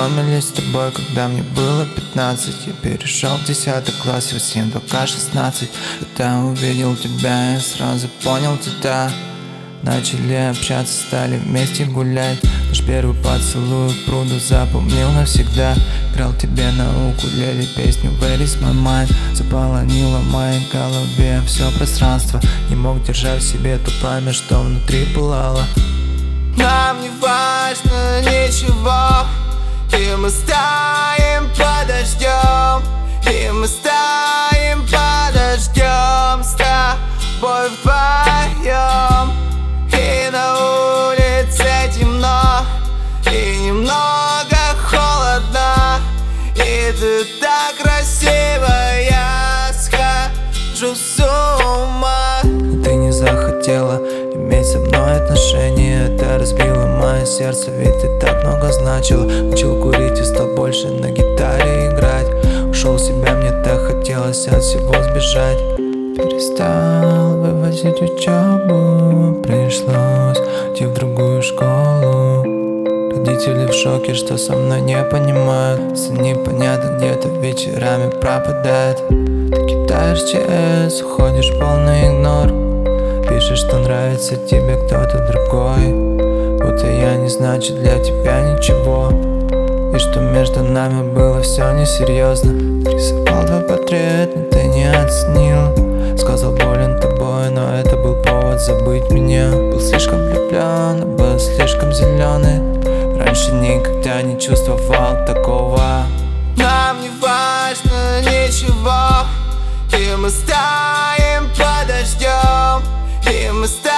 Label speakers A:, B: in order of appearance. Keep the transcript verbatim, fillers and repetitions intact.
A: познакомились с тобой, когда мне было пятнадцать. Я перешел в десятый класс, и всем пока шестнадцать. Когда увидел тебя, я сразу понял тебя. Начали общаться, стали вместе гулять. Наш первый поцелуй в пруду запомнил навсегда. Играл тебе на укулеле песню Where is my mind. Заполонила в моей голове все пространство. Не мог держать в себе то пламя, что внутри пылало.
B: Нам не важно ничего, и мы стоим под дождем, и мы стоим под дождем с тобой вдвоем. И на улице темно, и немного холодно, и ты так красива, я схожу с ума.
A: Ты не захотела иметь со мной отношения. Это разбило мое сердце, ведь ты так много значила. Учил курить и стал больше на гитаре играть. Ушел в себя, мне так хотелось от всего сбежать. Перестал вывозить учебу, пришлось идти в другую школу. Родители в шоке, что со мной не понимают. Сын непонятно где-то вечерами пропадает. Ты кидаешь ЧС, уходишь в полный игнор. Пишешь, что нравится тебе кто-то другой, будто я не значит для тебя ничего, и что между нами было все несерьезно. Рисовал твой портрет, но ты не оценил. Сказал, болен тобой, но это был повод забыть меня. Был слишком влюблен, был слишком зеленый. Раньше никогда не чувствовал такого.
B: Нам не важно ничего, и мы стоим под дождем, и мы стоим